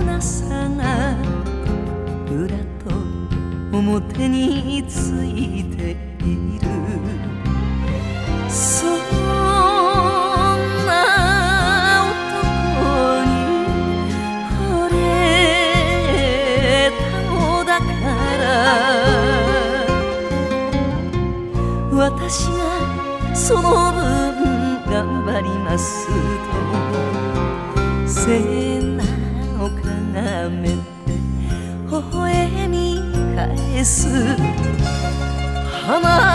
なさが裏と表についている。そんな男に惚れたのだから、私がその分頑張りますと背中をかがめて微笑み返す。花